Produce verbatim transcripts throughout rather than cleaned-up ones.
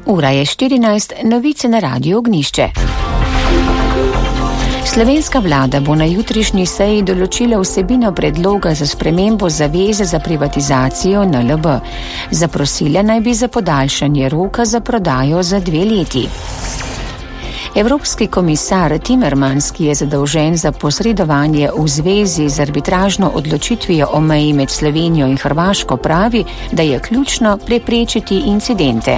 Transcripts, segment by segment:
Ura je štirinajst, novice na Radiu Ognjišče. Slovenska vlada bo na jutrišnji seji določila vsebino predloga za spremembo zaveze za privatizacijo N L B. Zaprosila naj bi za podaljšanje roka za prodajo za dve leti. Evropski komisar Timmermans, ki je zadolžen za posredovanje v zvezi z arbitražno odločitvijo o meji med Slovenijo in Hrvaško, pravi, da je ključno preprečiti incidente.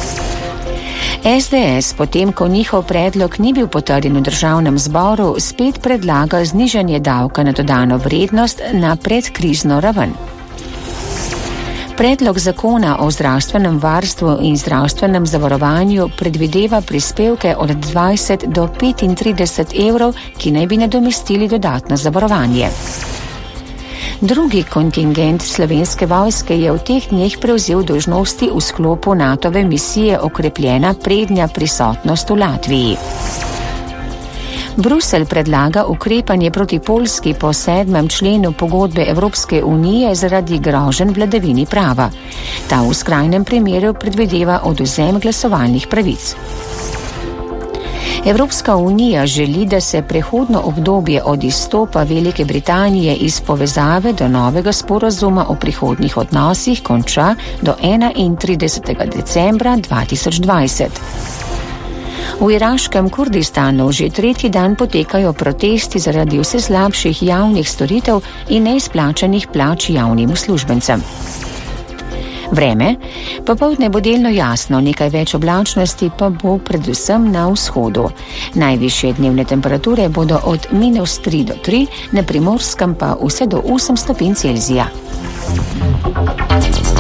S D S, potem ko njihov predlog ni bil potrjen v državnem zboru, spet predlaga znižanje davka na dodano vrednost na predkrizno raven. Predlog zakona o zdravstvenem varstvu in zdravstvenem zavarovanju predvideva prispevke od dvajset do petintrideset evrov, ki naj bi nadomestili dodatno zavarovanje. Drugi kontingent Slovenske vojske je v teh dneh prevzel dolžnosti v sklopu Natove misije okrepljena prednja prisotnost v Latviji. Bruselj predlaga ukrepanje proti Poljski po sedmem členu pogodbe Evropske unije zaradi groženj vladavini prava. Ta v skrajnem primeru predvideva odvzem glasovalnih pravic. Evropska unija želi, da se prehodno obdobje od izstopa Velike Britanije iz povezave do novega sporazuma o prihodnjih odnosih konča do enaintridesetega decembra dva tisoč dvajset. V iraškem Kurdistanu že tretji dan potekajo protesti zaradi vse slabših javnih storitev in neizplačanih plač javnim uslužbencem. Vreme, popoldne bo delno jasno, nekaj več oblačnosti pa bo predvsem na vzhodu. Najvišje dnevne temperature bodo od minus tri do tri, na Primorskem pa vse do osem stopinj Celzija.